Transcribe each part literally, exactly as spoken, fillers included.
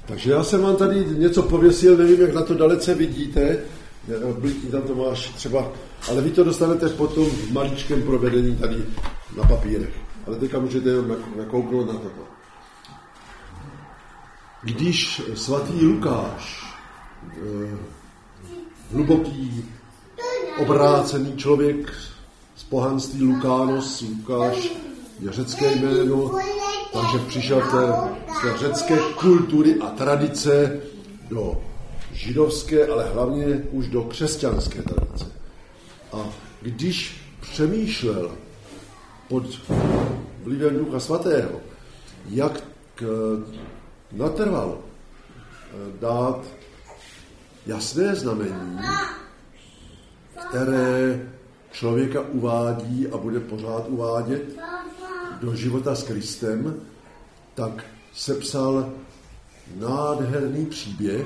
Takže já jsem vám tady něco pověsil, nevím, jak na to dalece vidíte, blití tam to máš třeba, ale vy to dostanete potom v maličkém provedení tady na papírech. Ale teďka můžete jenom nakouknout na toto. Když svatý Lukáš, hluboký, obrácený člověk z pohanství Lukános, Lukáš je řecké jméno, takže přišel z té řecké kultury a tradice do židovské, ale hlavně už do křesťanské tradice. A když přemýšlel pod vlivem Ducha Svatého, jak natrvalo dát jasné znamení, které člověka uvádí a bude pořád uvádět do života s Kristem, tak sepsal nádherný příběh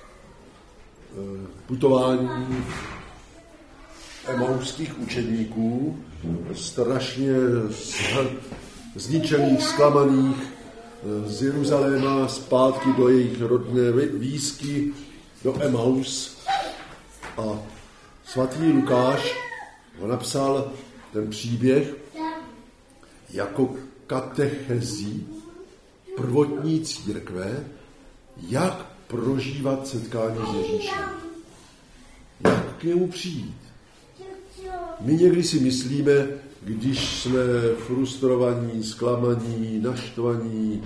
putování emauských učedníků, strašně zničených, zklamaných z Jeruzaléma zpátky do jejich rodné výsky, do Emaus. A svatý Lukáš ho napsal ten příběh jako katechezi prvotní církve, jak prožívat setkání s Ježíšem. Jak k němu přijít. My někdy si myslíme, když jsme frustrovaní, zklamaní, naštvaní,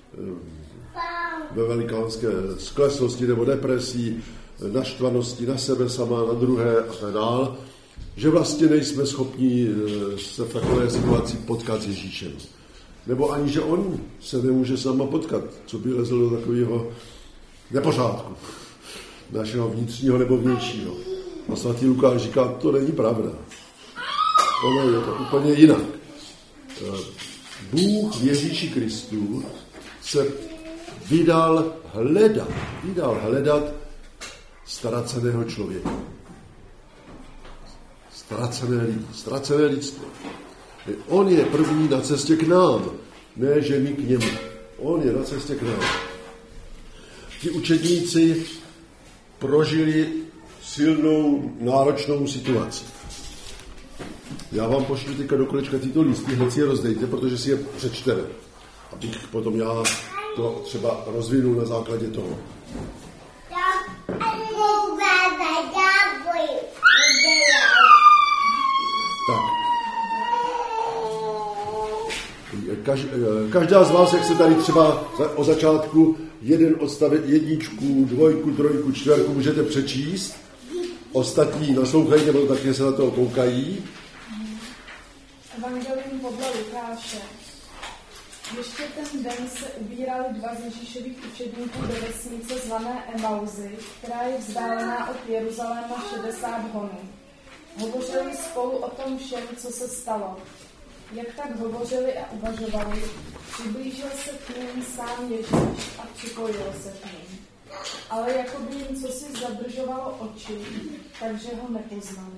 ve velikánské skleslosti nebo depresí, naštvanosti na sebe sama, na druhé a tak dál, že vlastně nejsme schopni se v takové situaci potkat s Ježíšem. Nebo ani, že on se nemůže sama potkat, co by lezl do takového nepořádku našeho vnitřního nebo vnějšího. A svatý Lukáš říká, to není pravda. Ono je to úplně jinak. Bůh v Ježíši Kristu se vydal hledat, vydal hledat ztraceného člověka. Ztracené lidi, ztracené lidstvo. On je první na cestě k nám, ne že my k němu. On je na cestě k nám. Ti učedníci prožili silnou, náročnou situaci. Já vám pošlu teďka do kolečka tyto listy, hned si je rozdejte, protože si je přečteme. Abych potom já to třeba rozvinul na základě toho. Tak. Každá z vás, jak se tady třeba o začátku jeden odstavec, jedničku, dvojku, trojku, čtverku můžete přečíst, ostatní naslouchají, nebo také se na to koukají. Evangelium podle Lukáše. Ještě ten den se ubírali dva z Ježíšových učedníků do vesnice zvané Emauzy, která je vzdálená od Jeruzaléma šedesát honů. Hovořili spolu o tom všem, co se stalo. Jak tak hovořili a uvažovali, přiblížil se k nim sám Ježíš a připojil se k nim. Ale jako by jim cosi zadržovalo oči, takže ho nepoznali.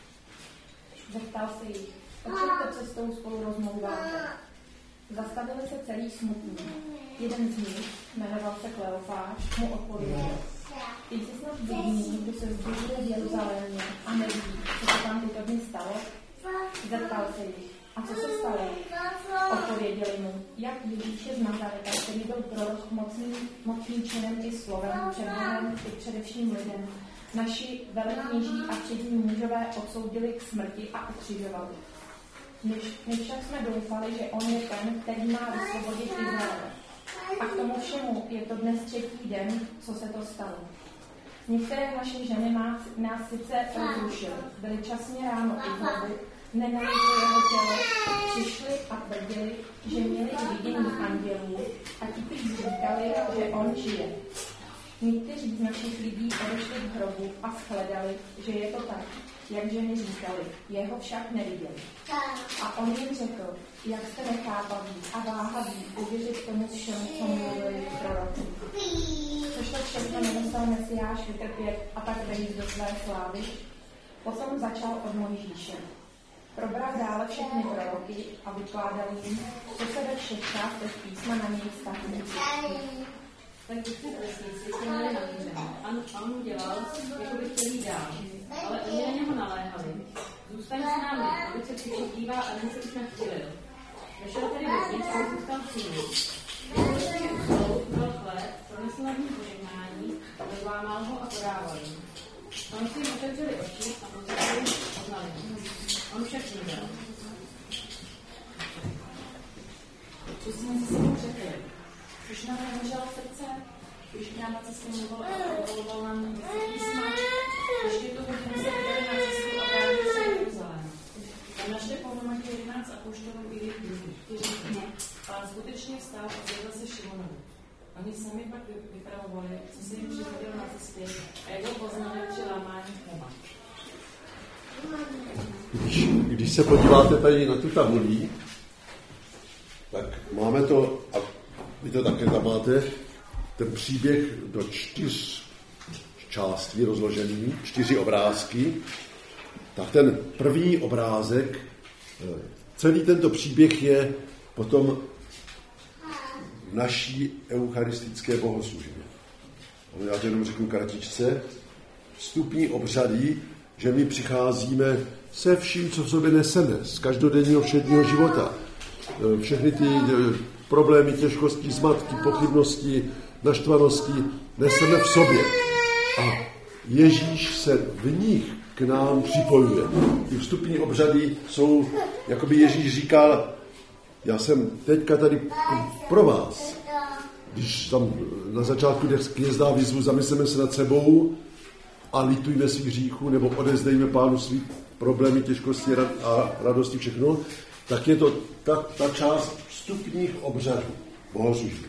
Zeptal se jich, o čem to cestou spolu rozmlouváte? Zastavili se celý smutný. Jeden z nich, jmenoval se Kleofáš, mu odpověděl. Ty jsi snad jediný, kdo se združuje v Jeruzalémě a neví, co se tam tyto dny stalo? Zeptal se jich. A co se stalo? Odpověděli mu, jak Ježíše z Nazareta, který byl prorok mocný, mocný činem i slovem před Bohem i především lidem. Naši velekněží a přední mužové odsoudili k smrti a ukřižovali. Než, než však jsme doufali, že on je ten, který má vysvobodit Izrael. A k tomu všemu je to dnes třetí den, co se to stalo. Některé naše ženy nás sice rozrušily, byly časně ráno i hlavy, nenali to jeho tělo, přišli a tvrdili, že měli vidění andělů a ti prý říkali, že on žije. Někteří z našich lidí odešli k hrobu a shledali, že je to tak, jak ženy říkali, jeho však neviděli. A on jim řekl, jak jste nechápaví a váhaví uvěřit tomu všemu, co mluvili proroci. Což to všechno nemusel Mesiáš vytrpět a tak vejít do své slávy. Potom začal od Mojžíše. Probral dále všechny proroky a vykládal jim, co se ve všech částech písma na něj vztahuje. Tak děti v vesnici se měli namířený a on udělal, jako by chtěl jít dál. Ale oni na něho naléhali. Zůstaň s námi, aby se přišel dívá a ten se už nechtělil. Vešel tedy dovnitř a zůstal v sílu. Když usnou, vzal chléb, pronesl nad ním požehnání, rozlámal ho a podával jim. On si jim otevřeli oči a poznali poznali. On však nevěděl. Co jsme si sebou řekli? Už nám nehořelo srdce, když k nám na cestě mluvil a povoloval nám písma, ještě tu hodinu se vydali na cestu a vrátili se do Jeruzaléma. Tam našli pohromadě jedenáct apoštolů i jejich druhých, kteří dne, ale skutečně vstal a zvedl se Šimonovi. Oni sami pak vypravovali, co se jim přihodilo na cestě a jak ho poznali při lámání chleba. Když, když se podíváte tady na tu tabulí, tak máme to, a vy to také tam máte, ten příběh do čtyř částí rozložený, čtyři obrázky, tak ten první obrázek, celý tento příběh je potom v naší eucharistické bohoslužbě. Já to jenom řeknu kratičce. Vstupní obřady, že my přicházíme se vším, co v sobě neseme, z každodenního všedního života. Všechny ty problémy, těžkosti, zmatky, pochybnosti, naštvanosti neseme v sobě. A Ježíš se v nich k nám připojuje. Ty vstupní obřady jsou, jakoby Ježíš říkal, já jsem teďka tady pro vás. Když tam na začátku knězdá výzvu, zamysleme se nad sebou a litujme svých hříchů, nebo odezdejme Pánu svých problémy, těžkosti a radosti, všechno, tak je to ta, ta část vstupních obřadů bohoslužby.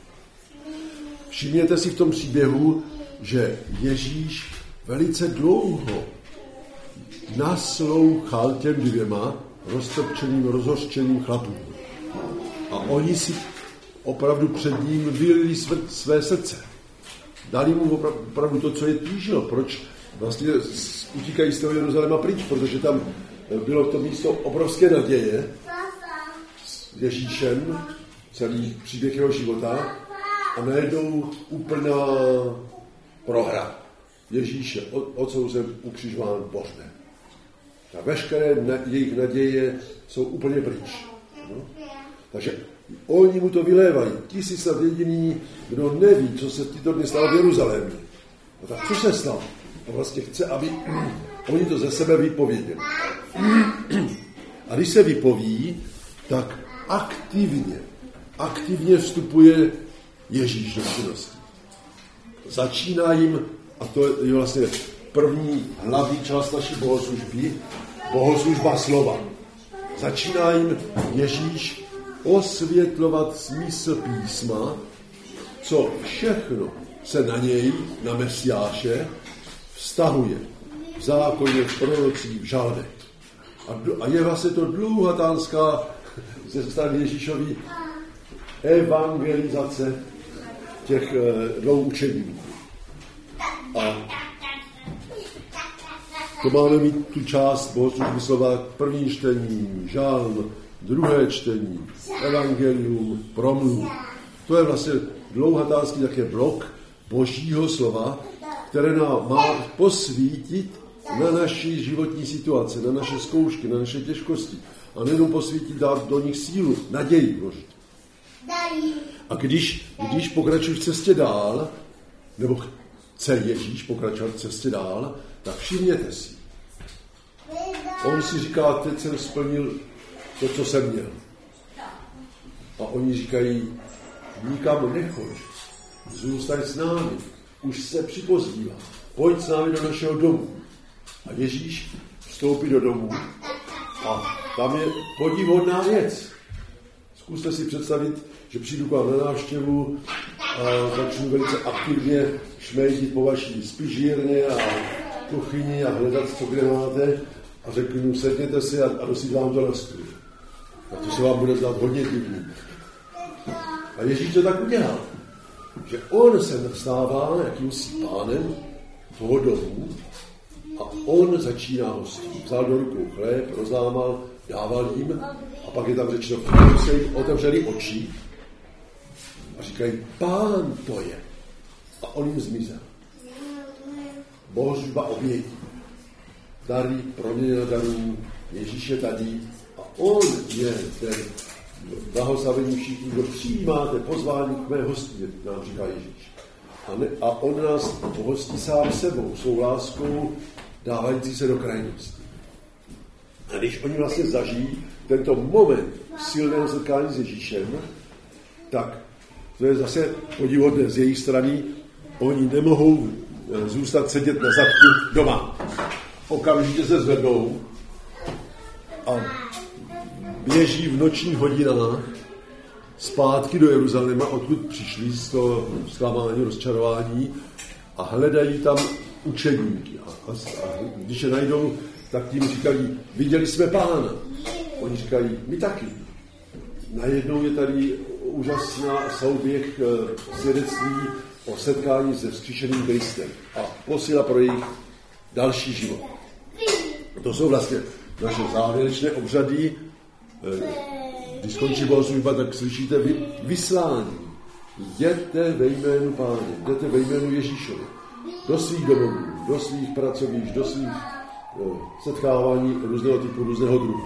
Všimněte si v tom příběhu, že Ježíš velice dlouho naslouchal těm dvěma roztrpčeným, rozhořčeným chlapům. A oni si opravdu před ním vylili své, své srdce. Dali mu opravdu to, co je tížilo. Proč vlastně utíkají z toho Jeruzaléma pryč? Protože tam bylo to místo obrovské naděje s Ježíšem, celý příběh jeho života, a najednou úplná prohra. Ježíš je odsouzen, ukřižován, božné. A veškeré na, jejich naděje jsou úplně pryč. No? Takže oni mu to vylévají. Ti si snad jediný, kdo neví, co se tyto dny stalo v Jeruzalémě. A tak co se stalo? A vlastně chce, aby oni to ze sebe vypověděli. A když se vypoví, tak aktivně, aktivně vstupuje Ježíš do činnosti. Začíná jim, a to je vlastně první hlavní část naší bohoslužby, bohoslužba slova. Začíná jim Ježíš osvětlovat smysl písma, co všechno se na něj, na Mesiáše, vztahuje v zákoně, v prorocích, v žalmech. A, a je vlastně to dlouhatánská ze strany Ježíšový evangelizace těch e, dvou učedníků. A to máme mít tu část bohoslužby slova, první čtení, žalm, druhé čtení, evangelium, promluv. To je vlastně dlouhatánský také blok Božího slova, které nám má posvítit na naši životní situace, na naše zkoušky, na naše těžkosti. A nejenom posvítit, dát do nich sílu, naději vložit. A když, když pokračuji v cestě dál, nebo chce Ježíš pokračovat v cestě dál, tak všimněte si. On si říká, teď jsem splnil to, co jsem měl. A oni říkají, nikam nechoď, zůstaň s námi, už se připozdívá, pojď s námi do našeho domu. A Ježíš vstoupí do domu a tam je podivodná věc. Zkuste si představit, že přijdu k vám na návštěvu a začnu velice aktivně šmejdit po vaší spižírně a kuchyni a hledat, co kde máte, a řeknu, sedněte si a, a dosít vám to na stůl. A to se vám bude zdát hodně divný. A Ježíš to tak udělal, že on se stává jakýmsi pánem toho domu a on začíná hostit. Vzal do rukou chléb, rozlámal, dával jim a pak je tam řečeno, že se jim otevřeli oči a říkají, pán to je. A on jim zmizel. Bohoslužba obětí. Dary, proměna darů, Ježíš je tady a on je ten blahoslavení všichni, kdo přijímáte pozvání k mé hostině, nám říká Ježíš. A, ne, a on nás pohostí sám sebou, svou láskou, dávající se do krajnosti. A když oni vlastně zažijí tento moment silného setkání s Ježíšem, tak to je zase podivodné z jejich strany, oni nemohou zůstat sedět na zadku doma. Okamžitě se zvednou a běží v nočních hodinách zpátky do Jeruzaléma, odkud přišli z toho zklamání, rozčarování a hledají tam učedníky. A, a, a když je najdou, tak tím říkají, viděli jsme Pána. Oni říkají, my taky. Najednou je tady úžasná souběh svědectví o setkání se vzkříšeným Kristem a posila pro jejich další život. To jsou vlastně naše závěrečné obřady. Když skončí bohoslužba, tak slyšíte vy, vyslání. Jděte ve jménu Páně, jděte ve jménu Ježíšovi. Do svých domovů, do svých pracovišť, do svých setkávání různého typu, různého druhu.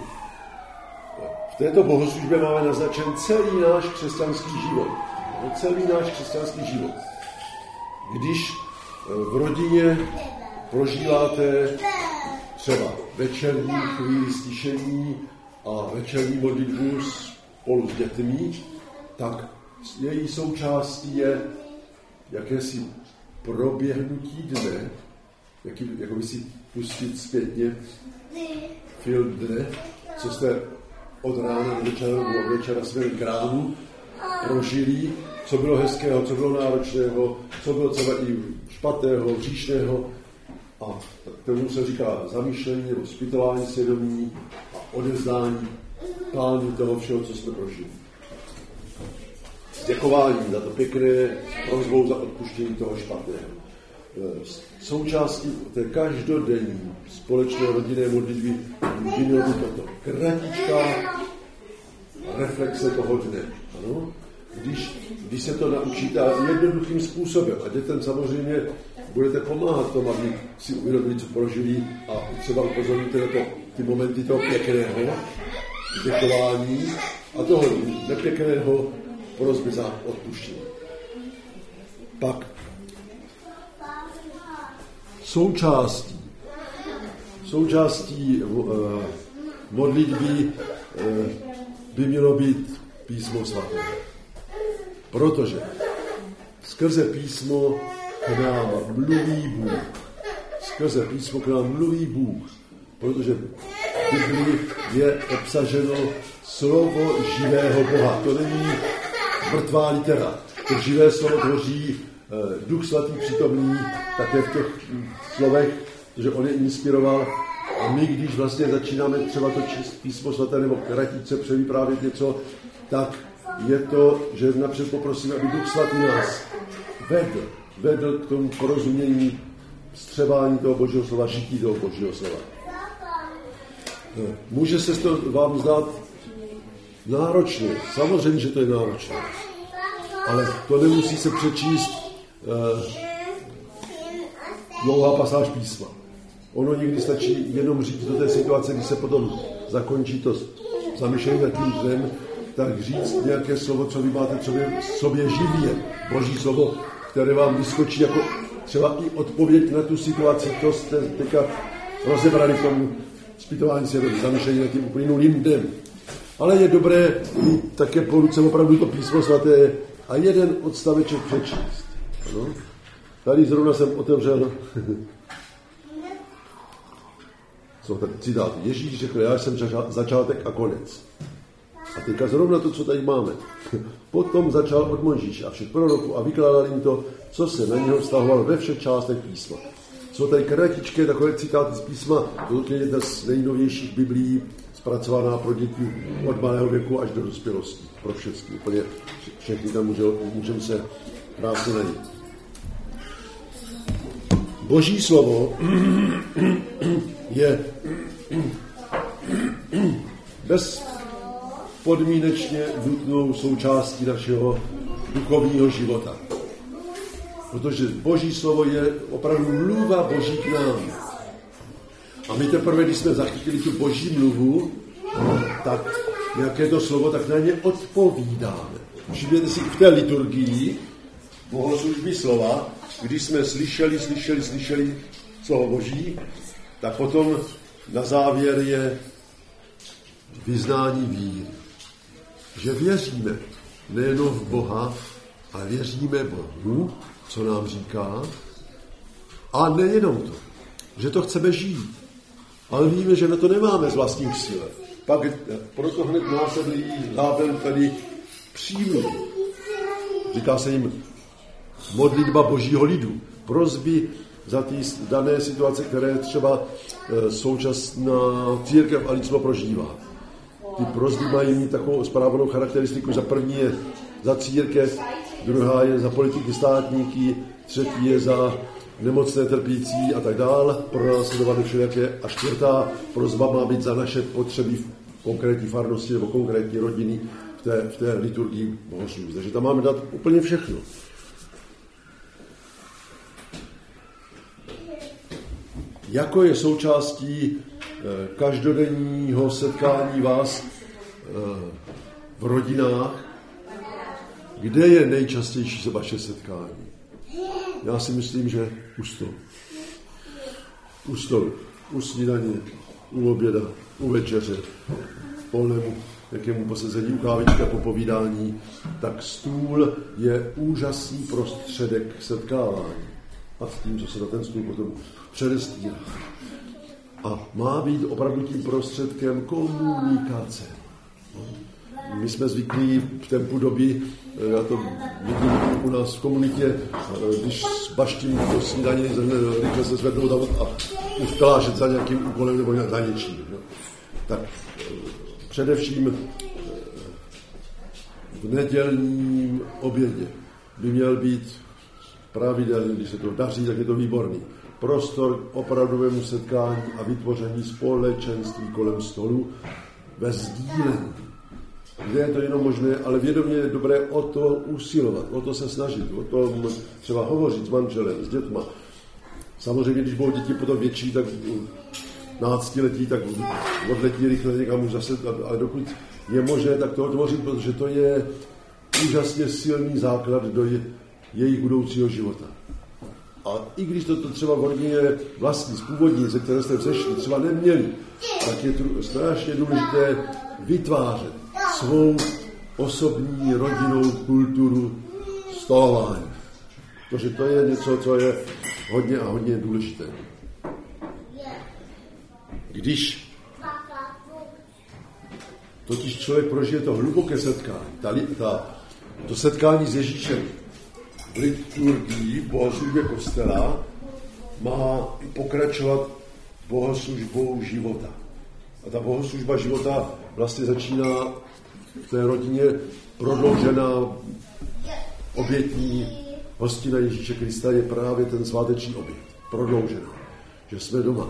V této bohoslužbě máme naznačen celý náš křesťanský život. Celý náš křesťanský život. Když v rodině prožíváte třeba večerní chvíli stišení a večerní modlitbu spolu s dětmi, tak její součástí je jakési proběhnutí dne, jaký, jako by si pustit zpětně film dne, co jste od rána do večera, do večera směrem k ránu prožili, co bylo hezkého, co bylo náročného, co bylo třeba i špatného, hříšného. A tomu se říká zamýšlení nebo zpytování svědomí a odevzdání Pánu toho všeho, co jsme prožili. Děkování za to pěkné, prosbou za odpuštění toho špatného. Součástí té každodenní společné rodinné modlitby by mělo být toto. Kratičká reflexe toho dne. Ano? Když, když se to naučíte jednoduchým způsobem a dětem samozřejmě budete pomáhat tomu, aby si uvědomili, co prožili a třeba upozorníte na to, ty momenty toho pěkného děkování a toho nepěkného prosby za odpuštění. Pak součástí, součástí uh, modlitby uh, by mělo být písmo svaté. Protože skrze písmo k nám mluví Bůh. Skrze písmo k nám mluví Bůh. Protože v Biblii je obsaženo slovo živého Boha. To není mrtvá litera. To živé slovo tvoří Duch svatý přítomný také v těch slovech, že on je inspiroval. A my, když vlastně začínáme třeba to číst písmo svaté nebo kratičce převyprávět něco, tak je to, že napřed poprosíme, aby Duch svatý nás vedl, vedl k tomu porozumění, střebání toho Božího slova, žití toho Božího slova. Může se to vám zdát náročné, samozřejmě, že to je náročné, ale to nemusí se přečíst eh, dlouhá pasáž písma. Ono někdy stačí jenom říct do té situace, když se potom zakončí to zamyšlení nad tím dnem, tak říct nějaké slovo, co vy máte sobě, sobě živě. Boží slovo, které vám vyskočí jako třeba i odpověď na tu situaci, to jste teďka rozebrali k tomu zpytování svědomí, zamyšlení nad tím uplynulým dnem. Ale je dobré mít také po ruce opravdu to písmo svaté a jeden odstaveček přečíst. Ano? Tady zrovna jsem otevřel co tady citát. Ježíš řekl, já jsem začátek a konec. A teďka zrovna to, co tady máme. Potom začal od Mojžíše a všech proroků a vykládal jim to, co se na něho vztahovalo ve všech částech písma. Jsou tady kratičké takové citáty z písma, to je jedna z nejnovějších biblií, zpracovaná pro děti od malého věku až do dospělosti. Pro všechny. Úplně všechny tam můžeme se krásně najít. Boží slovo je bezpodmínečně nutnou součástí našeho duchovního života. Protože Boží slovo je opravdu mluva Boží k nám. A my teprve, když jsme zachytili tu Boží mluvu, tak nějaké to slovo, tak na ně odpovídáme. Všimněte si v té liturgii bohoslužby slova, když jsme slyšeli, slyšeli, slyšeli slovo Boží, tak potom na závěr je vyznání víry. Že věříme nejenom v Boha, ale věříme Bohu, co nám říká. A nejenom to, že to chceme žít. Ale víme, že na to nemáme z vlastních sil. Pak proto hned následují závěr tady přímluv. Říká se jim modlitba Božího lidu. Prosby za ty dané situace, které třeba současná církev a lidstvo prožívá. Ty prosby mají mít takovou správnou charakteristiku. Za první je za církev, druhá je za politiky státníky, třetí je za nemocné, trpící a tak dál, pronásledované všelijaké. A čtvrtá prosba má být za naše potřeby v konkrétní farnosti nebo konkrétní rodiny v té, v té liturgii bohoslužby. Takže tam máme dát úplně všechno. Jako je součástí každodenního setkání vás v rodinách, kde je nejčastější se vaše setkání? Já si myslím, že u stolu. U stolu, u snídaně, u oběda, u večeře, polnému jakému posezení, u kávička, po povídání, tak stůl je úžasný prostředek setkávání. A s tím, co se na ten stůl potom předestírá. A má být opravdu tím prostředkem komunikace. My jsme zvyklí v tempu doby, já to vidím u nás v komunitě, když baštím do snídaně, rychle se zvednout a usklášet za nějakým úkolem nebo za něčím. No. Tak především v nedělním obědě by měl být pravidelný, když se to daří, tak je to výborný. Prostor k opravdovému setkání a vytvoření společenství kolem stolu ve sdílení. Kde je to jenom možné, ale vědomě je dobré o to usilovat, o to se snažit, o tom třeba hovořit s manželem, s dětma. Samozřejmě, když budou děti potom větší, tak náctiletí, tak odletí rychle někam už zase, ale dokud je možné, tak to tvořit, protože to je úžasně silný základ do je, jejich budoucího života. A i když to, to třeba v rodině vlastní, z původní, ze které jste vzešli, třeba neměli, tak je to strašně důležité vytvářet svou osobní rodinnou kulturu stolování. Protože to je něco, co je hodně a hodně důležité. Když totiž člověk prožije to hluboké setkání, ta, ta, to setkání s Ježíšem v liturgii, v bohoslužbě kostela, má pokračovat bohoslužbou života. A ta bohoslužba života vlastně začíná v té rodině prodloužená obětní hostina Ježíše Krista je právě ten sváteční oběd. Prodloužená. Že jsme doma.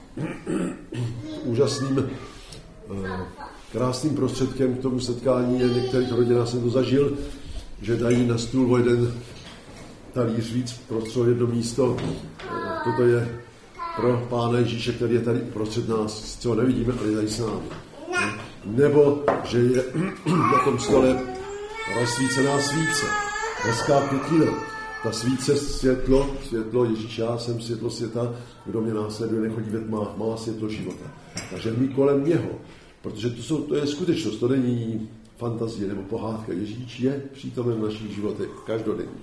Úžasným, krásným prostředkem k tomu setkání je v některých rodinách jsem to zažil, že dají na stůl o jeden talíř víc, prostřel jedno místo. Toto je pro Pána Ježíše, který je tady uprostřed nás, co ho nevidíme, ale je tady s námi. Nebo, že je na tom stole rozsvícená svíce, hezká květina. Ta svíce světlo, světlo Ježíš, já jsem světlo světa, kdo mě následuje, nechodí ve tmách, má světlo života. Takže my kolem něho, protože to, jsou, to je skutečnost, to není fantazie nebo pohádka. Ježíš je přítomen v našich životech každodenně.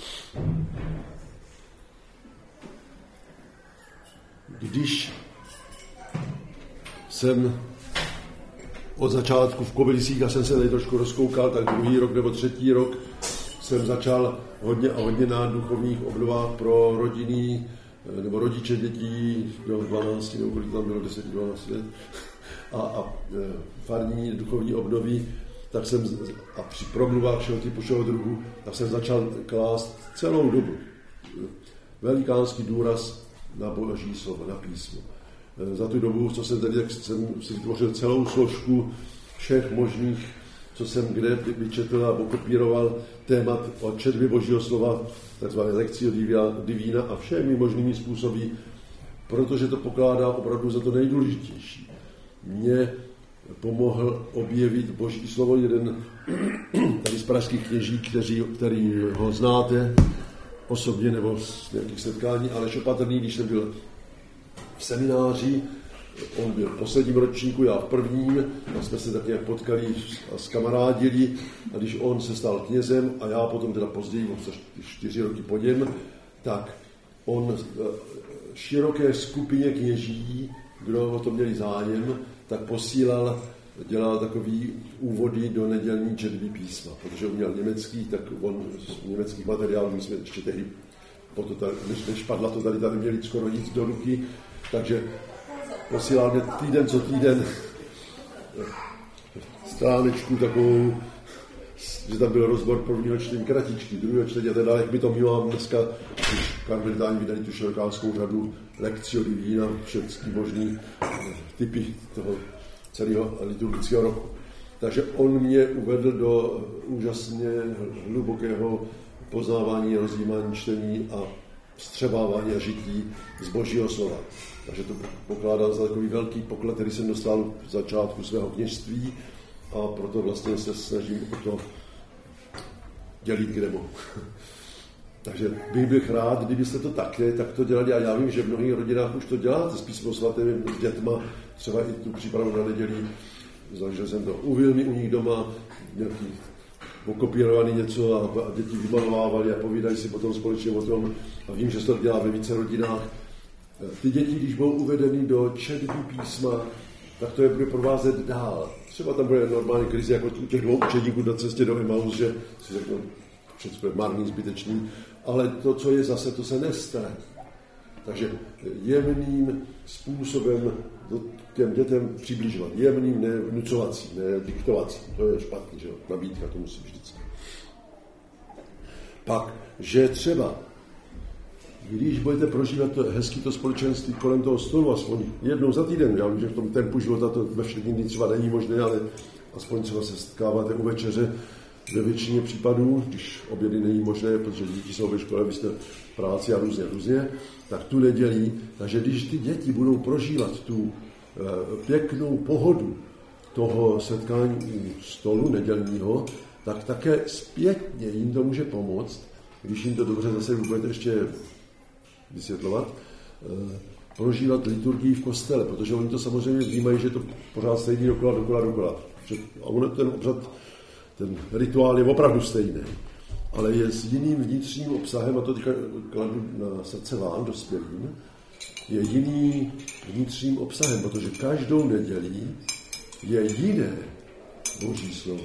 Když jsem od začátku v Kobylisích, a jsem se tady trošku rozkoukal, tak druhý rok nebo třetí rok jsem začal hodně a hodně na duchovních obnovách pro rodiny nebo rodiče dětí do dvanácti, nebo kolik tam bylo, deset dvanáct let, a, a farní duchovní obnovy, tak jsem a při promluvách všeho typu, všeho druhu, tak jsem začal klást celou dobu velikánský důraz na Boží slovo, na písmo. Za tu dobu, co jsem tady, tak jsem si vytvořil celou složku všech možných co jsem kde vyčetl a kopíroval témat o četbě Božího slova, takzvané lekcio divína a všemi možnými způsoby, protože to pokládá opravdu za to nejdůležitější. Mně pomohl objevit Boží slovo jeden tady z pražských kněží, kteří, který ho znáte osobně nebo z nějakých setkání, ale Opatrný, když jsem byl v semináři, on byl v posledním ročníku, já v prvním, a jsme se tak nějak potkali a zkamarádili, a když on se stal knězem a já potom teda později, čtyři roky po něm, tak on široké skupině kněží, kdo o to měli zájem, tak posílal, dělal takový úvody do nedělní četby písma, protože on měl německý, tak on z německých materiálů, my jsme ještě tehdy, než, než padla to tady, tady měli skoro nic do ruky, takže posílal mě týden co týden stránečku takovou, že tam byl rozbor prvního čtení kratičky, druhého čtení a teda, jak my to mívám dneska, když karmelitáni vydali tu širokářskou řadu lekcio divína, všechny možný typy toho celého liturgického roku. Takže on mě uvedl do úžasně hlubokého poznávání, rozjímání, čtení a vstřebávání a žití z Božího slova. Takže to pokládám za takový velký poklad, který jsem dostal v začátku svého kněžství a proto vlastně se snažím o to dělit, kde mohu. Takže bych byl rád, kdybyste to také takto dělali a já vím, že v mnohých rodinách už to děláte s písmem svatým, s dětma, třeba i tu přípravu na nedělí. Zažil jsem to u Vilmy, u nich doma, nějaký okopírovaný něco a, a děti vymalovávali a povídají si potom společně o tom a vím, že se to dělá ve více rodinách. Ty děti, když budou uvedeny do četby písma, tak to je bude provázet dál. Třeba tam bude normální krize, jako u těch dvou učedníků na cestě do Emaus, že si řeknou, všechno je marný, zbytečný, ale to, co je zase, to se nestane. Takže jemným způsobem těm dětem přibližovat. Jemným, ne vnucovací, ne diktovací. To je špatný, že jo? Nabídka to musí vždycky. Pak, že třeba, když budete prožívat to, hezky to společenství kolem toho stolu, aspoň jednou za týden, já vím, že v tom tempu života to ve všech dní třeba není možné, ale aspoň třeba se setkáváte u večeře, ve většině případů, když obědy není možné, protože děti jsou ve škole, vy jste v práci a různě, různě, tak tu nedělí. Takže když ty děti budou prožívat tu e, pěknou pohodu toho setkání u stolu nedělního, tak také zpětně jim to může pomoct, když jim to dobře zase budete ještě vysvětlovat, e, prožívat liturgii v kostele, protože oni to samozřejmě vnímají, že to pořád stejný dokola, dokola, dokola. A ono ten obřad, ten rituál je opravdu stejný, ale je s jiným vnitřním obsahem, a to teďka kladu na srdce vám, dospělým, je jiný vnitřním obsahem, protože každou nedělí je jiné Boží slovo.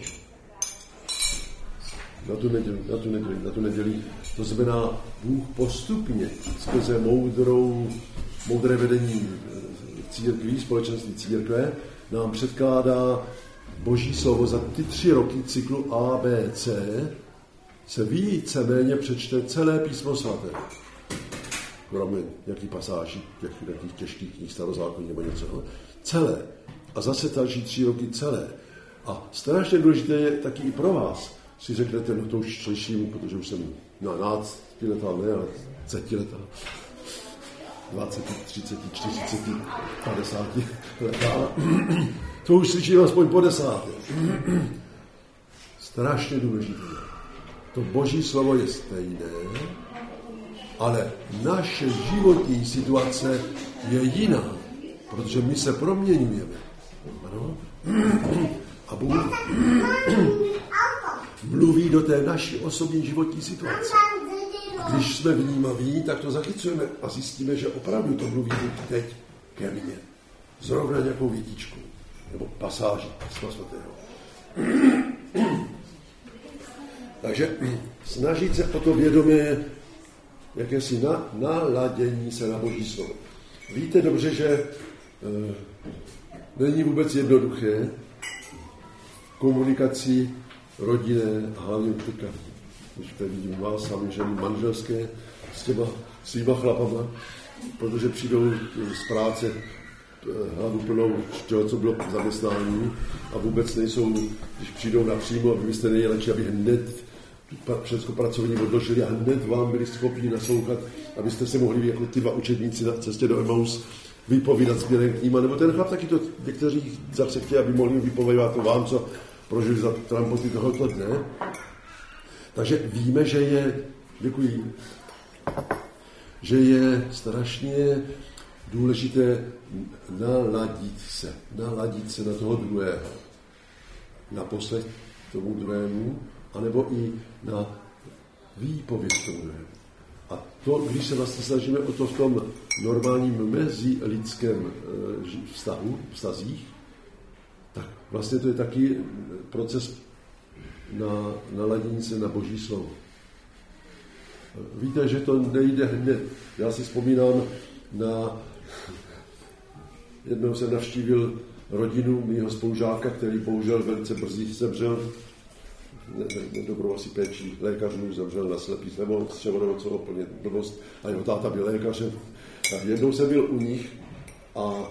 Na tu neděli, na tu neděli, na tu neděli. To znamená, Bůh postupně skrze moudrou, moudré vedení církví, společenství církve, nám předkládá Boží slovo za ty tři roky cyklu A B C se víceméně přečte celé písmo svaté. Kromě nějakých pasáží, těch nějakých těžkých knih starozákonních nebo něco. Celé. A zase další tři roky celé. A strašně důležité je taky i pro vás. Si řeknete, no to už slyším, protože už jsem na náctiletá, ne, ale desetiletá. dvacet, třicet, čtyřicet, padesát letá. To už slyším aspoň po desáté. Strašně důležité. To Boží slovo je stejné, ale naše životní situace je jiná, protože my se proměňujeme. Ano? A Bůh mluví do té naší osobní životní situace. A když jsme vnímaví, tak to zachycujeme a zjistíme, že opravdu to mluví teď ke mně. Zrovna nějakou větičku nebo pasáží Písma svatého. Takže snažit se o to vědomé jakési na, naladění se na Boží slovo. Víte dobře, že e, není vůbec jednoduché komunikaci rodinné a hlavně teďka, když tady vidím vás, sami ženy manželské s těma svýma chlapama, protože přijdou z práce hlavu plnou toho, co bylo zaměstnání a vůbec nejsou, když přijdou napřímo, vy byste nejlepší, aby hned všechno pracovní odložili a hned vám byli schopni naslouchat, abyste se mohli jako ty dva učedníci na cestě do Emaus vypovídat směrem k ním, nebo ten chlap taky to někteří zase chtějí, aby mohli vypovídat to vám, co prožili za trampoty tohoto dne. Takže víme, že je, děkuji, že je strašně důležité naladit se, naladit se na toho druhého, naposled tomu druhému, anebo i na výpověď tomu druhému. A to, když se vlastně snažíme o to v tom normálním mezilidském vztahu, vztazích, tak vlastně to je taky proces na naladění se na Boží slovo. Víte, že to nejde hned. Já si vzpomínám na... Jednou jsem navštívil rodinu mýho spolužáka, který bohužel velice brzy zemřel, nedobrou asi péči lékařů, zemřel na slepý střevo, co úplně blbost, a jeho táta byl lékařem. Tak jednou jsem byl u nich a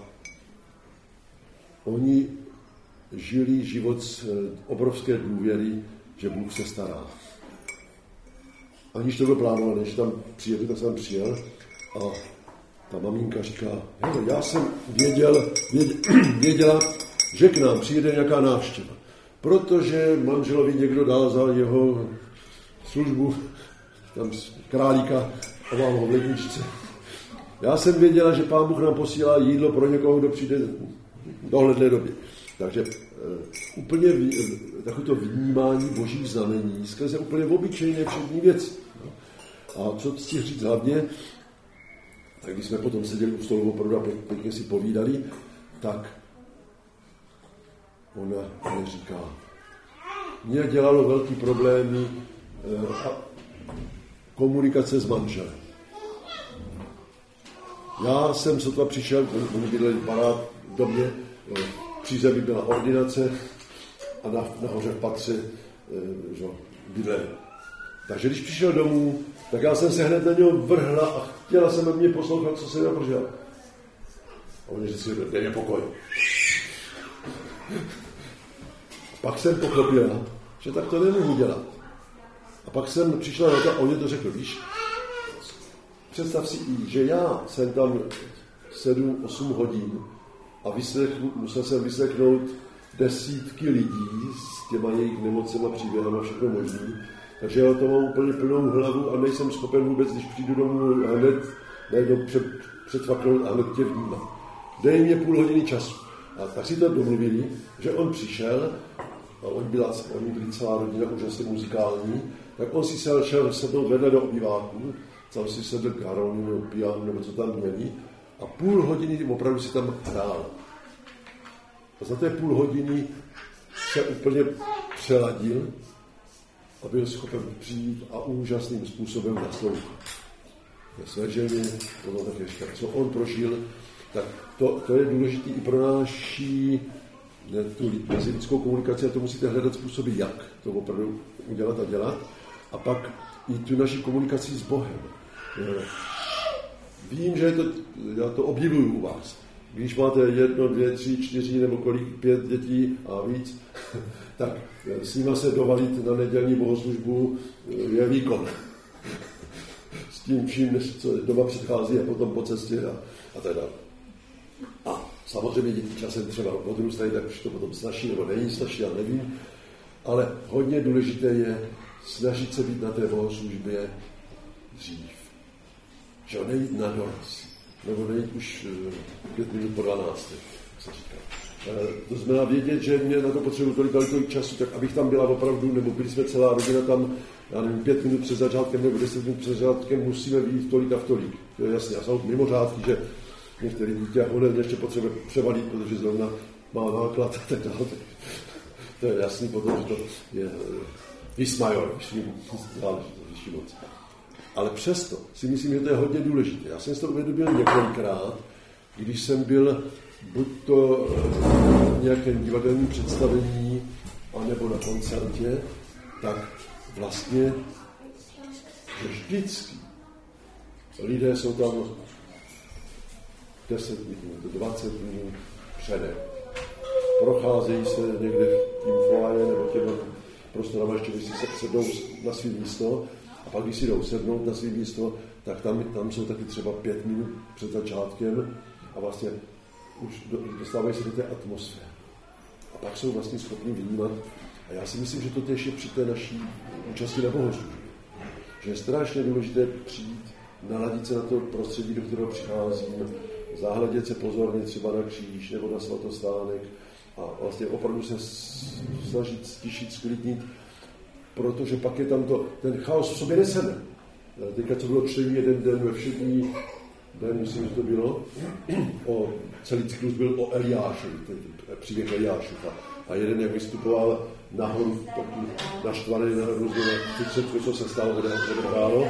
oni žili život z obrovské důvěry, že Bůh se stará. Aniž to bylo plánované, že tam přijedu, tak jsem přijel a ta maminka říká, já jsem věděl, věděl, věděla, že k nám přijde nějaká návštěva, protože manželovi někdo dal za jeho službu tam králíka a mám ho v ledničce. Já jsem věděla, že Pán Bůh nám posílá jídlo pro někoho, kdo přijde v dohledné době. Takže uh, úplně takové to vnímání božích znamení skrze úplně obyčejné všední věci. No. A co chci říct hlavně, tak když jsme potom seděli u stolu opravdu a pěkně si povídali, tak ona mi říká, mě dělalo velký problémy uh, komunikace s manželem. Já jsem sotva přišel, oni bydleli barák v domě, při zemi byla ordinace a na, nahoře v patře že, bydleli. Takže když přišel domů, tak já jsem se hned na něho vrhla a chtěla jsem mě poslouchat, co se napržel. A oni říci, dej mě pokoj. Pak jsem pochopila, že tak to nemohu dělat. A pak jsem přišla na to a oni to řekl, víš, představ si, že já jsem tam sedm osm hodin a vyslechnu, musel jsem vyslechnout desítky lidí s těma jejich nemocema, příběhama, všechno možný. Takže já to mám úplně plnou hlavu a nejsem schopen vůbec, když přijdu domů a hned najednou před, předfaknout a hned tě vnímat. Dej mě půl hodiny času. A tak si to domluvili, že on přišel a oni, byla, oni byli celá rodina úžasně muzikální, tak on si šel, šel sednout vedle do obýváku, tam si sedl k harmoniu nebo pianu, nebo co tam měli, a půl hodiny opravdu si tam hrál. A za té půl hodiny se úplně přeladil a byl schopen přijít a úžasným způsobem naslouchat. Ve své ženě, to také říkat, co on prožil, tak to, to je důležité i pro naší ne, tu mezilidskou komunikaci, a to musíte hledat způsoby, jak to opravdu udělat a dělat. A pak i tu naši komunikaci s Bohem. Vím, že je to, já to obdivuju u vás. Když máte jedno, dvě, tři, čtyři nebo kolik, pět dětí a víc, tak s nima se dovalit na nedělní bohoslužbu je výkon. S tím vším, co doma předchází a potom po cestě a, a tak dále. A samozřejmě děti časem třeba odrůstají, tak už to potom snaží nebo není snaží, já nevím. Ale hodně důležité je snažit se být na té bohoslužbě dřív. Že nejít na doraz, nebo nejít už pět minut po dvanácté, jak se říká. To znamená vědět, že mě na to potřebuji tolik, tolik času, tak abych tam byla opravdu, nebo byli jsme celá rodina tam, já nevím, pět minut před začátkem nebo deset minut před začátkem musíme být tolik a v tolik. To je jasné. A jsou mimořádky, že některé dítě hodně ještě potřebuje převalit, protože zrovna má náklad a tak dále. To je jasný potom, že to je vysmajor, vyšší moc. Ale přesto si myslím, že to je hodně důležité. Já jsem si to uvědomil několikrát, když jsem byl buď to v nějakém divadelním představení, anebo na koncertě, tak vlastně že vždycky lidé jsou tam deset minut, dvacet minut předem. Procházejí se někde tím foaje nebo těm prostorama, ještě když si sednou na svým místo a pak když si jdou sednout na svým místo, tak tam, tam jsou taky třeba pět minut před začátkem a vlastně už dostávají se do té atmosféry. A pak jsou vlastně schopni vnímat. A já si myslím, že to též je při té naší účasti na bohoslužbě. Že je strašně důležité přijít, naladit se na to prostředí, do kterého přicházím, zahledět se pozorně třeba na kříž nebo na svatostánek a vlastně opravdu se snažit stišit, sklidnit, protože pak je tam to, ten chaos v sobě neseme. Teďka, co bylo čtení jeden den ve všední den, myslím, že to bylo, o, celý cyklus byl o Eliášovi, ten příběh Eliášova. A jeden, jak vystupoval nahoru, taky naštvaný na různě na všechno, co se stalo, kde hrálo.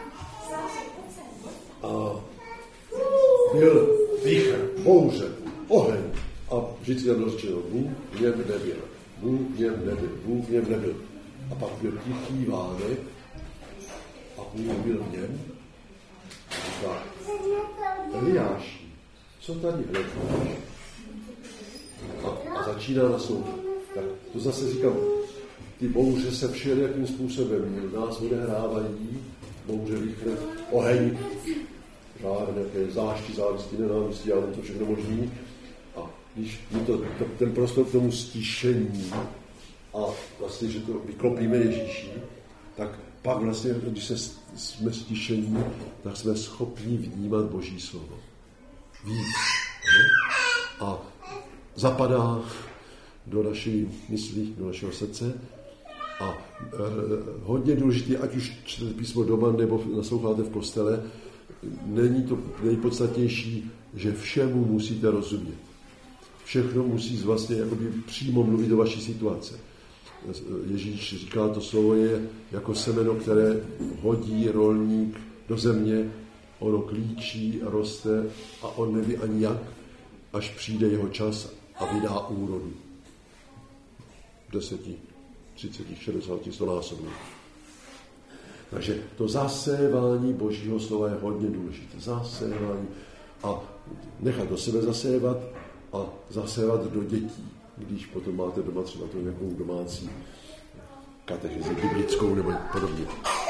A byl výchr, bouře, oheň. A vždycky tam bylo řečeno, Bůh v něm nebyl, Bůh v něm nebyl, Bůh v něm nebyl. A pak byl tichý vánek a Bůh byl v něm. A říká, Eliáši, co tady hledáš? A, a začíná naslouchat. Tak to zase říkám, ty bouře se všelijakým způsobem nás odehrávají, bouře, výchr, oheň, žár, nějaké zášti, závisti, nenávistí, ale to všechno možný. A když je to, to, ten prostor k tomu stišení a vlastně, že to vyklopíme Ježíši, tak pak vlastně, když se, jsme stišení, tak jsme schopni vnímat Boží slovo. Víc. Ne? A zapadá do naší myslí, do našeho srdce a e, hodně důležité, ať už čtete písmo doma nebo nasloucháte v kostele, není to nejpodstatnější, že všemu musíte rozumět. Všechno musí vlastně jakoby přímo mluvit do vaší situace. Ježíš říká, to slovo je jako semeno, které hodí rolník do země, ono klíčí a roste a on neví ani jak, až přijde jeho čas a vydá úrodu. deseti, třiceti, šedesáti, sto násobně. Takže to zasévání Božího slova je hodně důležité. Zasévání a nechat do sebe zasévat a zasévat do dětí, když potom máte doma třeba to nějakou domácí katechezi biblickou nebo podobně.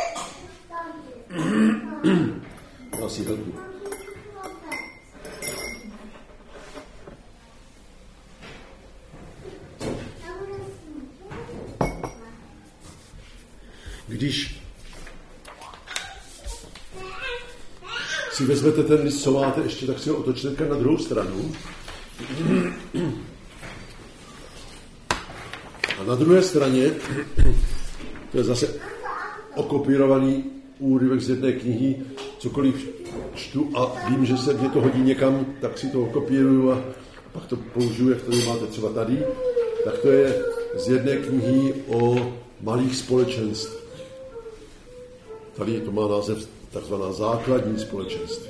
Asi hodně. Když si vezmete ten list, co máte ještě, tak si ho otočte na druhou stranu. A na druhé straně, to je zase okopírovaný úryvek z jedné knihy, cokoliv čtu a vím, že se mě to hodí někam, tak si to okopíruju a pak to použiju, jak to máte třeba tady. Tak to je z jedné knihy o malých společenstvích. Tady to má název takzvaná základní společenství.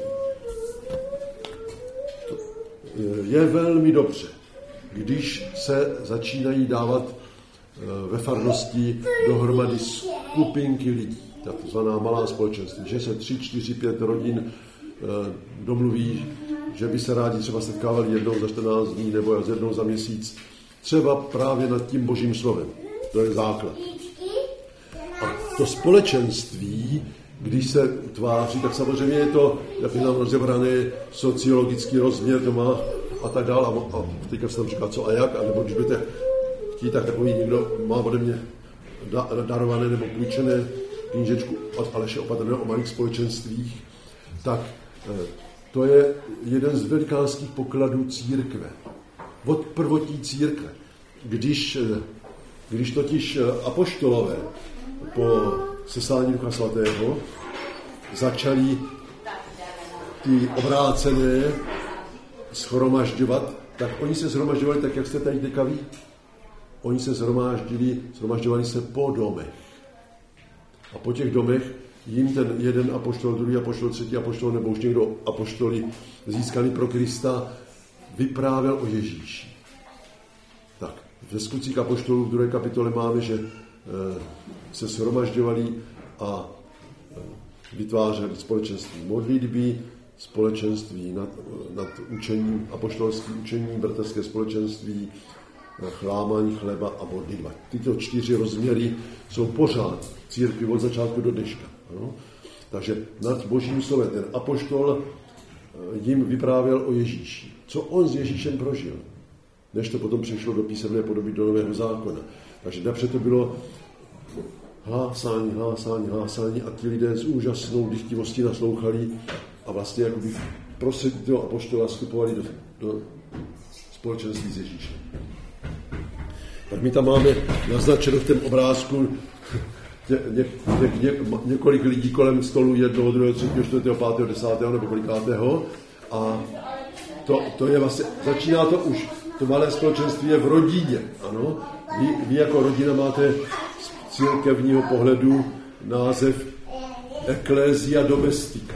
To je velmi dobře, když se začínají dávat ve farnosti dohromady skupinky lidí, takzvaná malá společenství, že se tři, čtyři, pět rodin domluví, že by se rádi třeba setkávali jednou za čtrnáct dní nebo jednou za měsíc, třeba právě nad tím Božím slovem. To je základ. A to společenství, když se utváří, tak samozřejmě je to, jak je nám rozebraný sociologický rozměr, to má a tak dále. A teďka se tam říká, co a jak, a nebo když budete chtít, tak takový někdo má ode mě darované nebo půjčené knížečku od Aleše Opatrného o malých společenstvích, tak to je jeden z velikánských pokladů církve. Od prvotní církve. Když, když totiž apoštolové po seslání Ducha Svatého začali ty obrácené shromažďovat, tak oni se shromažďovali tak, jak jste tady teďka ví. Oni se shromaždili, shromažďovali se po domech. A po těch domech jim ten jeden apoštol, druhý apoštol, třetí apoštol, nebo už někdo apoštoli získaný pro Krista vyprávěl o Ježíši. Tak, ve skutcích apoštolů v druhé kapitole máme, že e, se shromažďovali a e, vytvářeli společenství modlitby, společenství, nad, nad učením, apoštolským učením, bratrské společenství, chlámání chleba a modlitba. Tyto čtyři rozměry jsou pořád v církvi od začátku do dneška. No? Takže nad Božím slovem ten apoštol jim vyprávěl o Ježíši. Co on s Ježíšem prožil, než to potom přešlo do písemné podoby do Nového zákona. Takže napřed to bylo hlásání, hlásání, hlásání a ti lidé s úžasnou dychtivostí naslouchali a vlastně jakoby prostředí toho apoštola vstupovali do, do společenství s Ježíšem. Tak my tam máme naznačeno v tom obrázku ně, ně, ně, ně, několik lidí kolem stolu jednoho, druhého, třetího, čtvrtého, pátého, desátého nebo kolikátého a to, to je vlastně, začíná to už, to malé společenství je v rodině, ano. Vy, vy jako rodina máte z církevního pohledu název Ecclesia Domestica,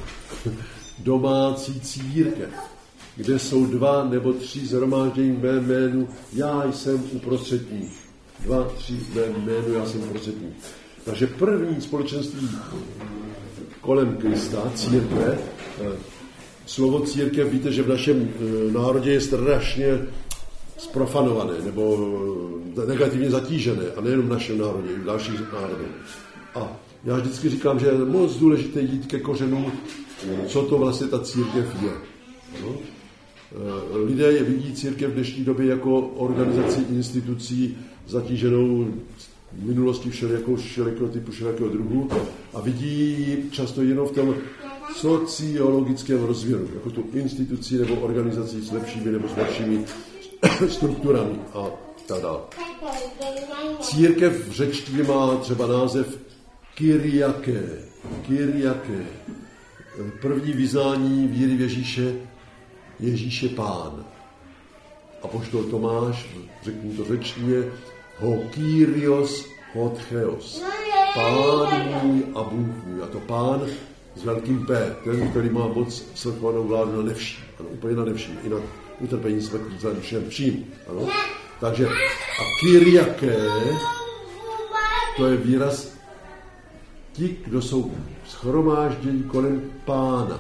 domácí církev, kde jsou dva nebo tři shromáždění v mém jménu, já jsem uprostřed nich. Dva, tři v mém jménu, já jsem uprostřed nich. Takže první společenství kolem Krista, církve, slovo církev, víte, že v našem národě je strašně zprofanované nebo negativně zatížené, a nejenom v našem národě, i v dalších národech. A já vždycky říkám, že je moc důležité jít ke kořenu, co to vlastně ta církev je. No? Lidé vidí církev v dnešní době jako organizaci institucí zatíženou minulostí všelijakého, všelijakého typu, všelijakého druhu a vidí často jenom v tom sociologickém rozměru, jako tu instituci nebo organizaci s lepšími nebo s horšími strukturami a tak dále. Církev v řečtině má třeba název Kyriaké. Kyriaké. První vyznání víry v Ježíše, Ježíš je Pán. Apoštol Tomáš, řeknu to řečtině, ho Kyrios, ho Theos. Pán můj a Bůh můj. A to Pán s velkým P, ten, který má moc svrchovanou vládu na nevším. Ano, úplně na nevším. I na utrpení smrti vzhledem všem vším. Ano. Takže a Kyriaké, to je výraz ti, kdo jsou shromáždění kolem Pána.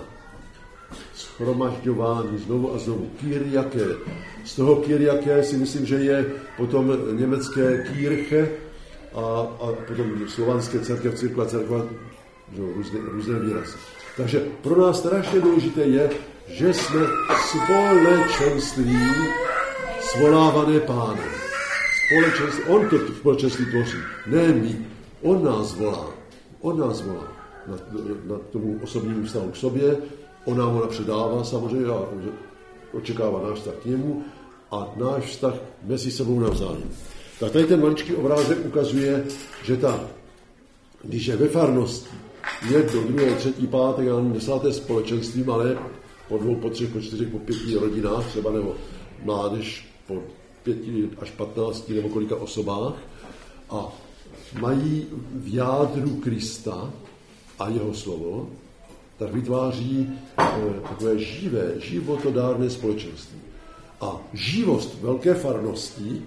Shromažďování znovu a znovu. Kyriaké. Z toho Kyriaké si myslím, že je potom německé Kirche a, a potom slovanské církev, církva, církva, různé, různé výrazy. Takže pro nás strašně důležité je, že jsme společenství svolávané Pánem. Společenství, on to společenství tvoří, ne my. On nás volá. On nás volá na, na tomu osobnímu vztahu k sobě, on nám ho předává samozřejmě a očekává náš vztah k němu a náš vztah mezi sebou navzájem. Tak tady ten maličký obrázek ukazuje, že ta, když je ve farnosti jedno, druhé, třetí, páté, desáté společenství malé, po dvou, po třech, po čtyřech, po pěti rodinách, třeba nebo mládež po pěti až patnácti nebo kolika osobách a mají v jádru Krista a jeho slovo, tak vytváří eh, takové živé, životodárné společenství. A živost velké farnosti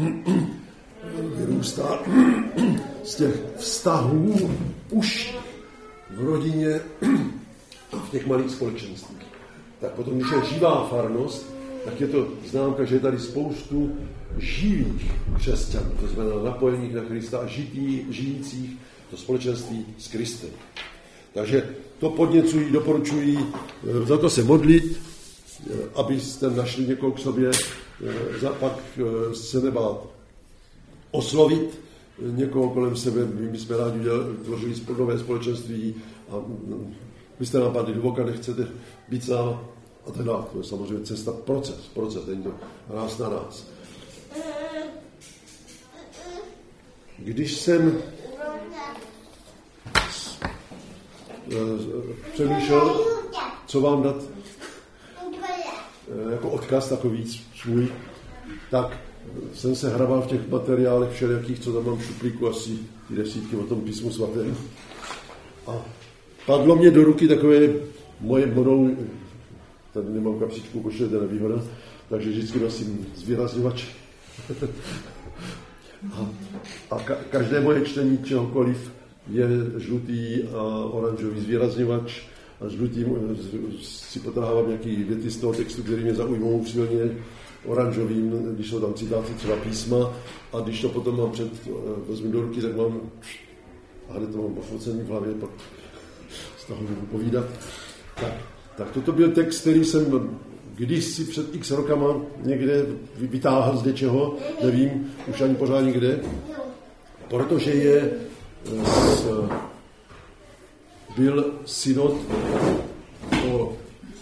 vyrůstá z těch vztahů už v rodině a v těch malých společenstvích. Tak potom, když je živá farnost, tak je to známka, že je tady spoustu živých křesťanů, to znamená napojených na Krista a žití, žijících to společenství s Kristem. Takže to podněcují, doporučují, za to se modlit, abyste našli někoho k sobě, pak se nebát oslovit někoho kolem sebe. My jsme rádi tvořili nové společenství a vy jste napadli do voka, nechcete být sám a teda to je samozřejmě cesta, proces, proces, není to ráz na ráz. Když jsem přemýšlel, co vám dát jako odkaz takový svůj, tak jsem se hrabal v těch materiálech všelijakých, co tam mám v šuplíku, asi ty desítky o tom písmu svatém. A padlo mě do ruky takové moje modou, tady nemám kapsičku, košile, to je nevýhoda, takže vždycky nosím zvýrazňovač. a a ka- každé moje čtení čehokoliv je žlutý a oranžový zvýrazňovač a žlutým si potrhávám nějaký věty z toho textu, který mě zaujmou silně, oranžovým, když jsou tam citáty třeba písma, a když to potom mám před, vezmu do ruky, tak mám, a hned to mám pofocení v hlavě, pak z toho budu povídat. Tak, tak toto byl text, který jsem když si před x rokama někde vytáhl z něčeho, nevím, už ani pořád nikde, protože je z, byl synod o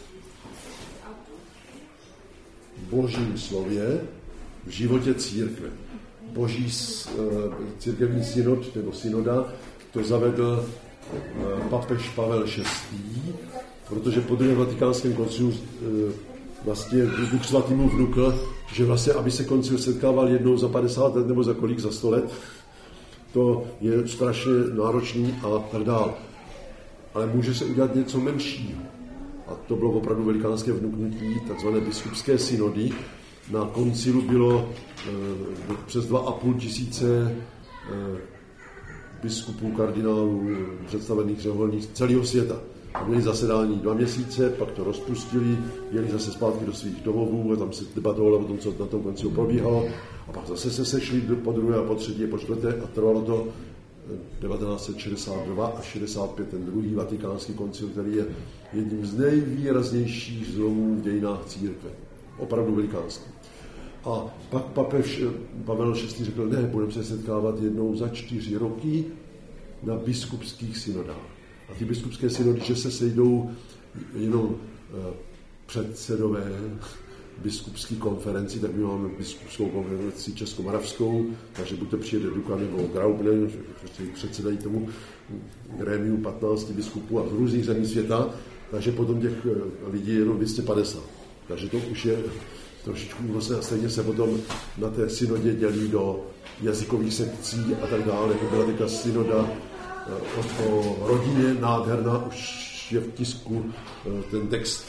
Božím slově v životě církve. Boží církevní synod, nebo synoda, to zavedl papež Pavel šestý, protože po druhém vatikánském koncilu vlastně Duch Svatý mu vnukl, že vlastně, aby se koncil setkával jednou za padesát let nebo za kolik, za sto let, to je strašně náročný a tak dál. Ale může se udělat něco menšího. A to bylo opravdu velikánské vnuknutí, takzvané biskupské synody. Na koncilu bylo e, přes dva a půl tisíce e, biskupů, kardinálů, představených řeholních z celého světa. A měli zasedání dva měsíce, pak to rozpustili, jeli zase zpátky do svých domovů a tam se debatovalo o tom, co na tom koncilu probíhalo. A pak zase se sešli po druhé a po třetí a po čtvrté a trvalo to devatenáct set šedesát dva a šedesát pět, ten druhý vatikánský koncil, který je jedním z nejvýraznějších zlomů v dějinách církve. Opravdu velikánský. A pak papež Pavel šestý řekl, ne, budeme se setkávat jednou za čtyři roky na biskupských synodách. A ty biskupské synody, že se sejdou jenom předsedové biskupské konferenci, tak my máme biskupskou konferenci českomoravskou, takže buď to přijede Duka nebo Graubner, prostě předsedají tomu grémiu patnácti biskupů a z různých zemí světa, takže potom těch lidí je jenom dvě stě padesát. Takže to už je trošičku únosné a stejně se potom na té synodě dělí do jazykových sekcí a tak dále. Jako byla teďka synoda o, o rodině nádherná, už je v tisku ten text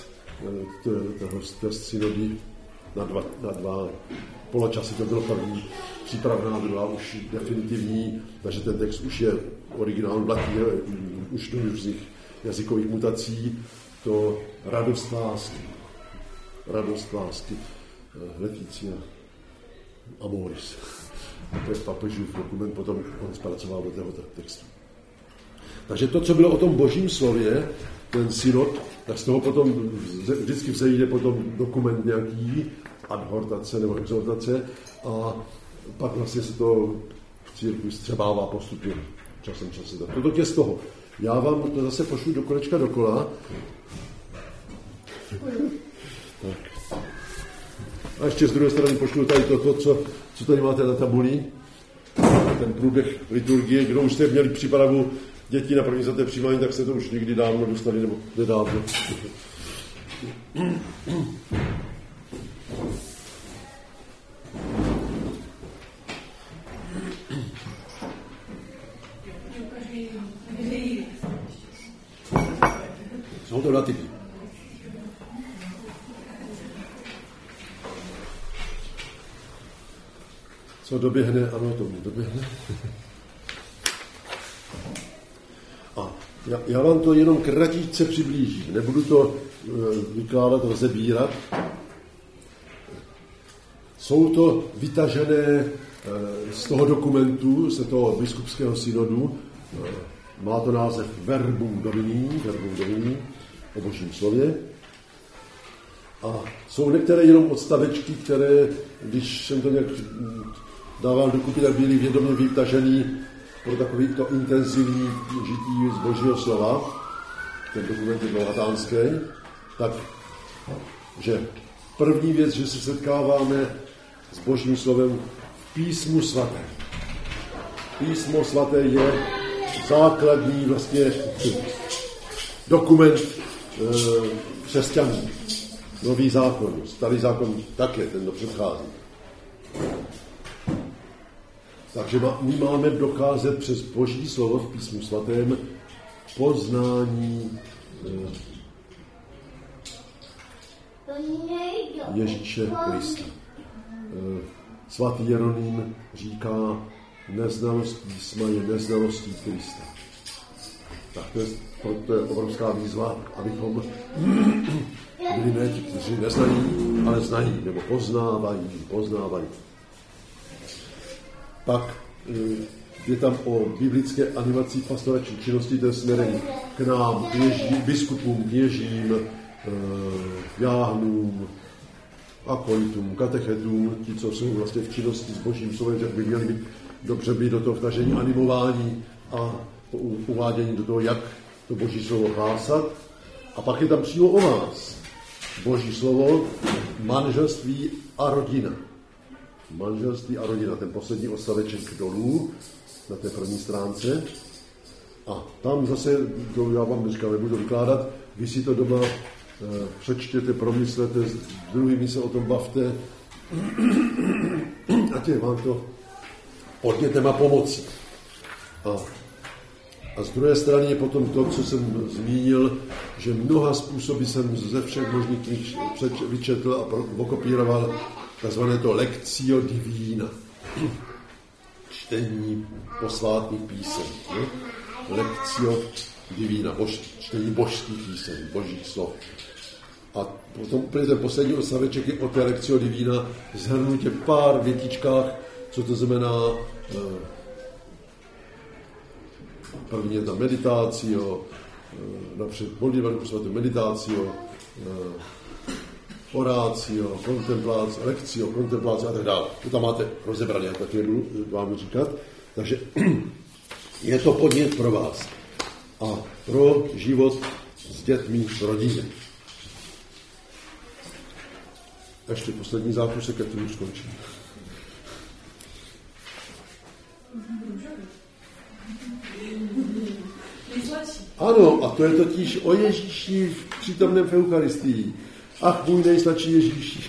té synody na dva, na dva poločasy, to bylo první, přípravná, druhá už definitivní, takže ten text už je originální, platí, už do různých jazykových mutací, to radost lásky, radost lásky, Leticia Amoris. To je papežův dokument, potom on zpracoval do tohoto textu. Takže to, co bylo o tom Božím slově, ten synod, tak z toho potom vždycky vzejde potom dokument nějaký, adhortace nebo exhortace, a pak vlastně se to v církvi střebává postupně časem časem. Tak toto je z toho. Já vám to zase pošlu do kolečka dokola. Tak. A ještě z druhé strany pošlu tady toto, co, co tady máte na tabuli. Ten průběh liturgie, kdo už jste měli přípravu dětí na první svaté přijímání, tak se to už někdy dávno dostali, nebo nedávno. Jsou to dva typy. Co doběhne, ano, to mě doběhne. A já, já vám to jenom kratičce přiblížím. Nebudu to uh, vykládat, rozebírat. Jsou to vytažené uh, z toho dokumentu, z toho biskupského synodu. Uh, má to název Verbum Domini, Verbum Domini, o Božím slově. A jsou některé jenom odstavečky, které, když jsem to nějak dával dokupy, tak byly vědomě vytažený pro takový to intenzivní žití z Božího slova. Ten dokument je bohatánský. Tak, že první věc, že se setkáváme s Božím slovem v Písmu svatém. Písmo svaté je základní vlastně dokument e, křesťanů. Nový zákon, starý zákon také, ten to předchází. Takže my máme dokázat přes Boží slovo v Písmu svatém poznání Ježíše Krista. Svatý Jeroným říká, neznalost písma je neznalostí Krista. Tak to je, to, to je obrovská výzva, abychom byli ne ti, kteří neznají, ale znají, nebo poznávají, poznávají. Pak je tam o biblické animaci pastorační činnosti, to je směrem k nám, k ježí, biskupům, kněžím, jáhnům, akolitům, katechetům, ti, co jsou vlastně v činnosti s Božím slovem, tak by měli být dobře být do toho vtažení, animování a uvádění do toho, jak to Boží slovo hlásat. A pak je tam přímo o vás. Boží slovo, manželství a rodina. Manželství a rodina, ten poslední odstaveček dolů, na té první stránce. A tam zase, to já vám dneska nebudu vykládat, vy si to doma eh, přečtěte, promyslete, s druhými se o tom bavte, a tě vám to podnětem a pomocí. A, a z druhé strany je potom to, co jsem zmínil, že mnoha způsoby jsem ze všech možných knih vyčetl a okopíroval takzvané to lectio divina. Čtení posvátných písem. Ne? Lectio divina, bož, čtení božských písem, božích slov. A potom úplně ten poslední odstaveček je o té lectio divina, zhrnutě v pár větičkách, co to znamená. První je ta meditácio, napřed modlitba svatou meditácio, orácio, kontemplácio, lekcio, kontemplácio a tak dále. To tam máte rozebrané, já tak nebudu vám říkat. Takže je to podnět pro vás a pro život s dětmi v rodině. Ještě poslední zákusek, a tím už skončím. Ano, a to je totiž o Ježíši v přítomném v Eucharistii. Ach, můj nejsladší Ježíši.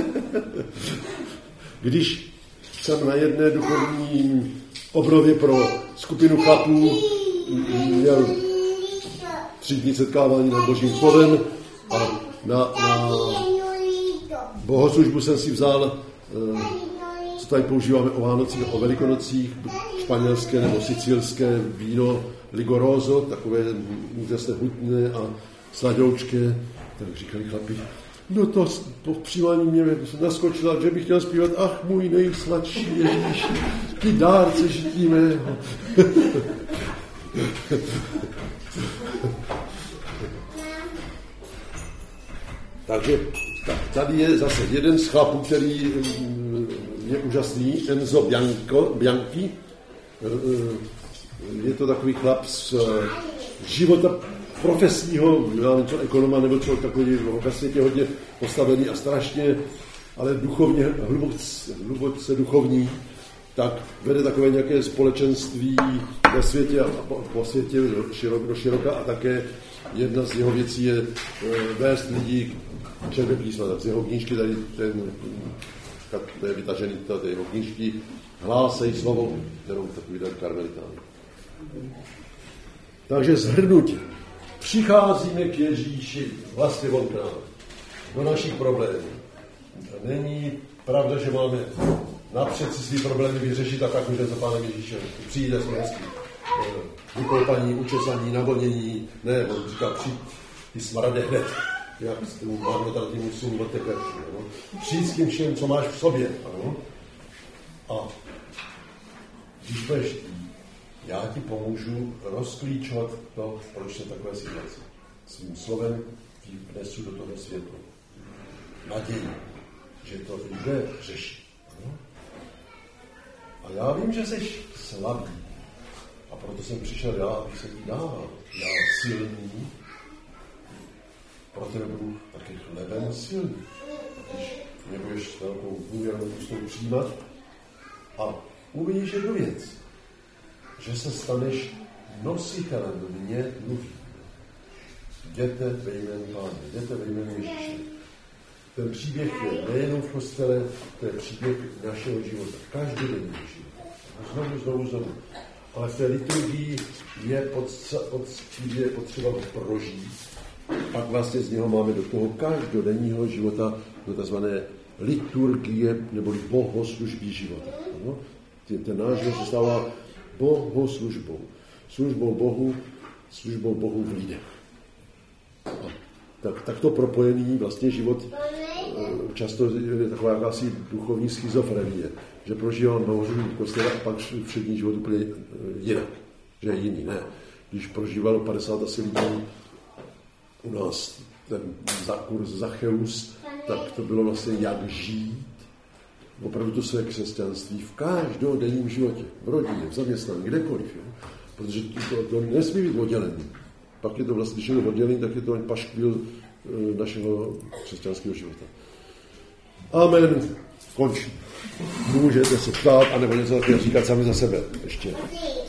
Když jsem na jedné duchovní obnově pro skupinu chlapů měl tři dny setkávání nad Božím slovem a na, na bohoslužbu jsem si vzal, co tady používáme o Vánocích a o Velikonocích, španělské nebo sicilské víno Ligoroso, takové úžasné hutné a sladoučké. Tak říkali chlapi, no to po přijímání mě naskočila, že bych chtěl zpívat, ach, můj nejsladší Ježíši, ty dárce žití mého. Takže tak, tady je zase jeden z chlapů, který je úžasný, Enzo Bianco, Bianchi. Je to takový chlap z života profesního, já nevím, co ekonoma, nebo co takový ve světě hodně postavený a strašně, ale duchovně, hluboce, hluboce duchovní, tak vede takové nějaké společenství ve světě a po, po světě širok, do široka a také jedna z jeho věcí je vést lidi k černé písma. Tak z jeho knížky, tady ten, to je vytažený, tady jeho knížky, hlásej slovo, kterou takový ten karmelitán. Takže shrnutí. Přicházíme k Ježíši, vlastně on k nám, do našich problémů. Není pravda, že máme napřed si svý problémy vyřešit a tak můžeme za Pánem Ježíšem. Přijde jsme hezky. Vykoupaní, učesaní, navonění, ne, on říká, přijď, ty smrade hned, jak s tím marnotratým musím od tebe. Přijď s tím všem, co máš v sobě. Ano. A když budeš, já ti pomůžu rozklíčovat to, proč je takové situace. Svým slovem ti vnesu do toho světla. Naději, že to jde řešit. No? A já vím, že jsi slabý. A proto jsem přišel já, abych se ti dál. Já silný, pro tebe budu taky chlebem silný. Když mě budeš velkou důvěrnou pustou přijímat a uvidíš jednu věc, že se staneš nositelem mě mluví. Jděte ve jménu Páně, jděte ve jménu Ježíše. Ten příběh je nejenom v kostele, to je příběh našeho života, každodenního života. A znovu, znovu, znovu. Ale v té liturgii je, pod, pod, je potřeba prožít. Pak vlastně z něho máme do toho každodenního života do tzv. Liturgie neboli bohoslužby života. No? Ten náš život se stává bohoslužbou. Službou Bohu službou Bohu v lidech. Tak, takto propojený vlastně život často je taková jakási duchovní schizofrenie, že prožíval nahoření kostela a pak všední život úplně jinak, že je jiný, ne. Když prožívalo padesát asi lidí u nás ten kurz Zaccheus, tak to bylo vlastně jak žít opravdu to své křesťanství v každodenním životě, v rodině, v zaměstnání, kdekoliv. Jo? Protože to, to, to nesmí být oddělený. Pak je to vlastně, když je to oddělený, tak je to paškvil našeho křesťanského života. Amen. Končím. Můžete se ptát, anebo něco takového říkat sami za sebe ještě.